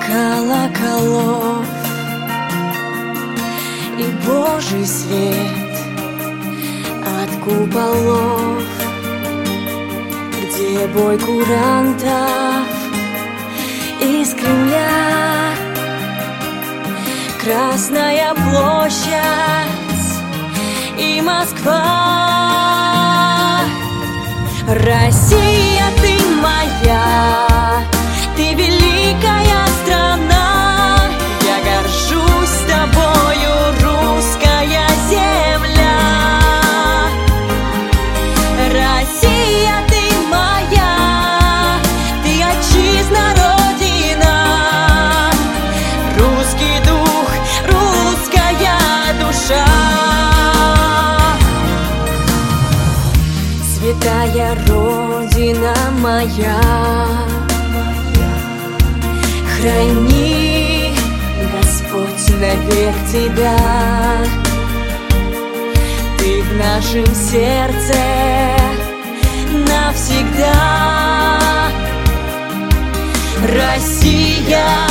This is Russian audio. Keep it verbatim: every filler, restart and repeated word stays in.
колоколов и Божий свет от куполов, где бой курантов из Кремля, Красная площадь и Москва. Россия, ты моя, ты великая страна, я горжусь тобою, русская земля. Россия, ты моя, ты отчизна, родина, русский дух, русская душа. Святая родина моя, храни, Господь, навек тебя. Ты в нашем сердце навсегда. Россия,